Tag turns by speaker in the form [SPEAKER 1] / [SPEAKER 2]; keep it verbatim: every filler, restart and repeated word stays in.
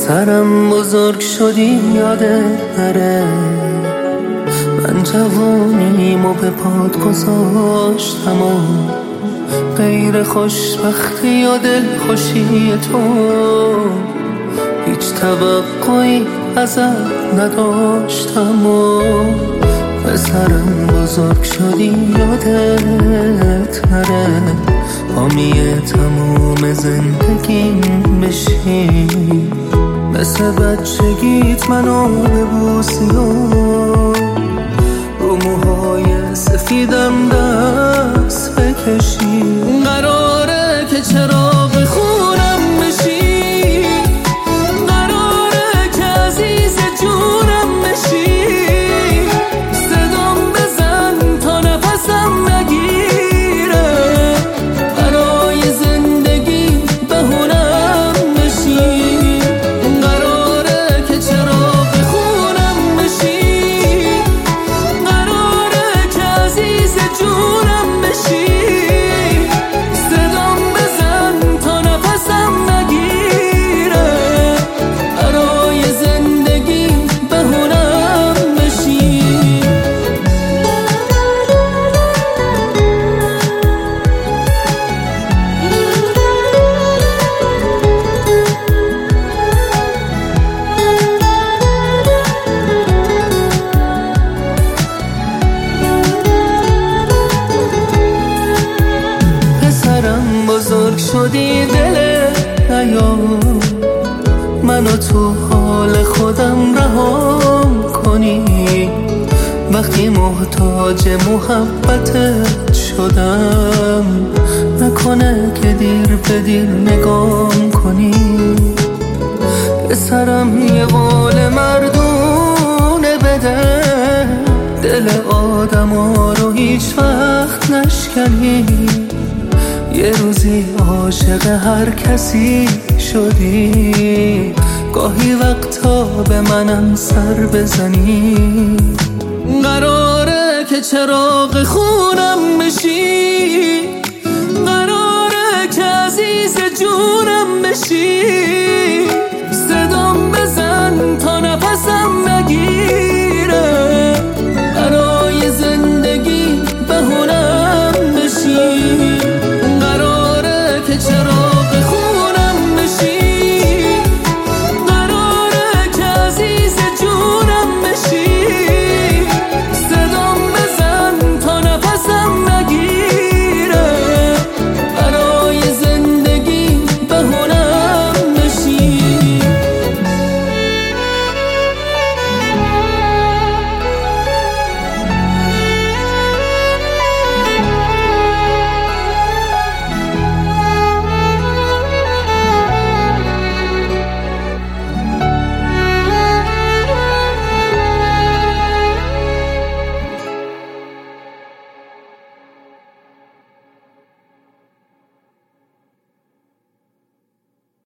[SPEAKER 1] پسرم بزرگ شدی یاده نره، من جوانیمو به پات گذاشتم و غیر خوشبختی و دلخوشی تو هیچ توقعی ازت نداشتم و پسرم بزرگ شدی یادت نره، حامی تموم زندگیم بشی، مثل بچگیت منو ببوسی و رو موهای سفیدم دست بکشی. قراره که چراغ خونم بشی، قراره که عزیز جونم بشی، صدام بزن تا نفسم نگیره، برای زندگی بهونم بشی. قراره که چراغ خونم بشی، قراره که عزیز جونم بشی، صدام بزن تا نفسم نگیره، برای زندگی بهونم بشی. پسرم بزرگ شدی دل نیا، منو تو حال خودم رهام کنی، وقتی محتاج محبتت شدم نکنه که دیر به دیر نگام کنی. پسرم یه قول مردونه بده، دل آدم ها رو هیچ وقت نشکنی، یه روزی عاشق هر کسی شدی، گاهی وقتا به منم سر بزنی. قراره که چراغ خونم بشی، قراره که عزیز جونم بشی،